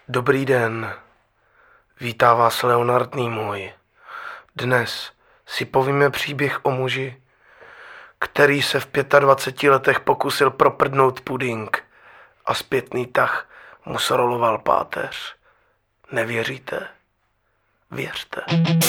Dobrý den, vítá vás Leonard Nimoy. Dnes si povíme příběh o muži, který se v 25 letech pokusil proprdnout puding a zpětný tah mu sroloval páteř. Nevěříte? Věřte.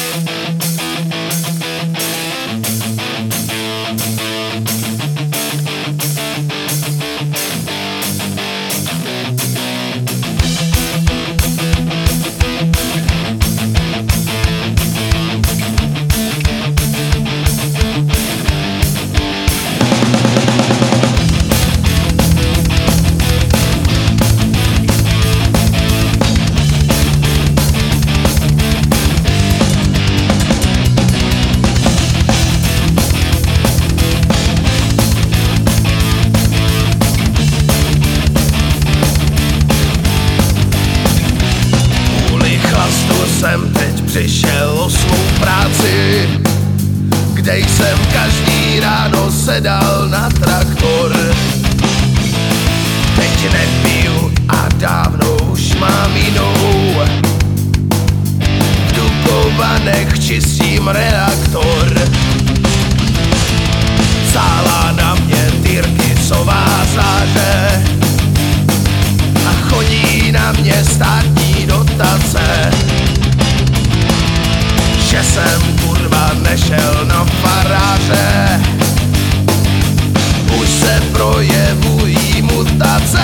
Jsem teď přišel o svou práci, kde jsem každý ráno sedal na traktor. Teď nepiju a dávno už mám jinou. V Dukovanech čistím reaktor. Sála na mě Tyrkisová záře a chodí na mě státní dotace. Že jsem kurva nešel na faráře, už se projevují mutace.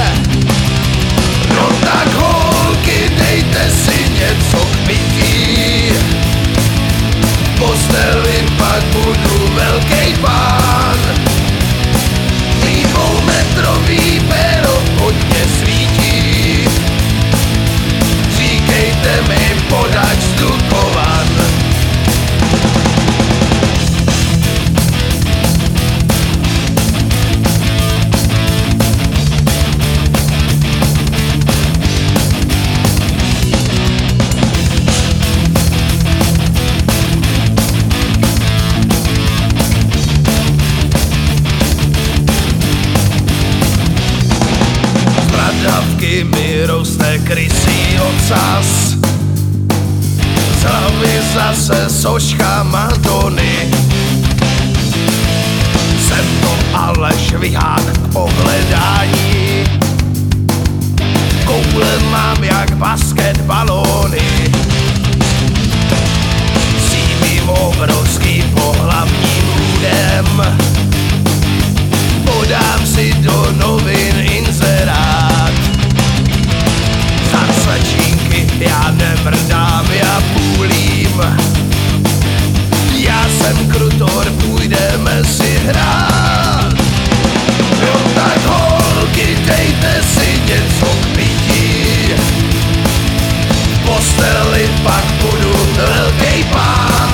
No tak holky, dejte si něco k pití, v posteli pak budu velký pán. Mý dvoumetrový péro hodně svítí, říkejte mi podač z Dukovan. Z bradavky mi roste krysí ocas, z hlavy zase soška Madony. Jsem to ale švihán k pohledání, koule mám jak basketbalony. Cítím obrovský pohlavním údem, podám si do novin inzerát. Za slečínky já nemrdám, já půlím. Já jsem krutor, půjdeme si hrát. Jo tak holky, dejte si něco k pití, v posteli pak budu velký pán.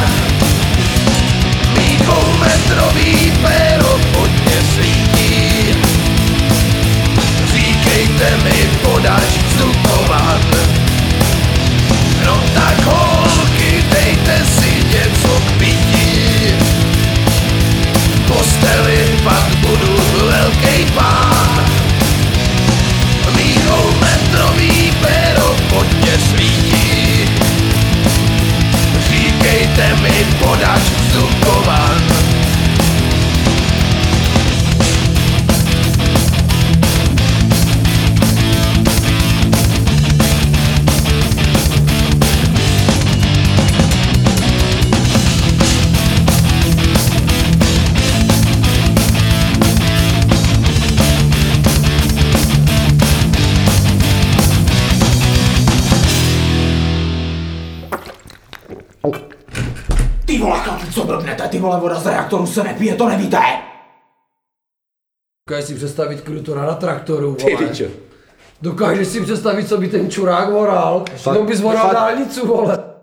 Mý dvoumetrový péro hodně svítí, říkejte mi podač z Dukovan. No tak holky, dejte si něco k pití, v posteli pak budu velký pán. Mý dvoumetrový péro hodně svítí, říkejte mi podač z Dukovan. Ty vole chlapi, co blbnete, ty vole, voda z reaktoru se nepije, to nevíte? Dokážeš si představit krutora na traktoru, vole. Dokážeš si představit, co by ten čurák voral, jenom bys voral dálnicu, vole.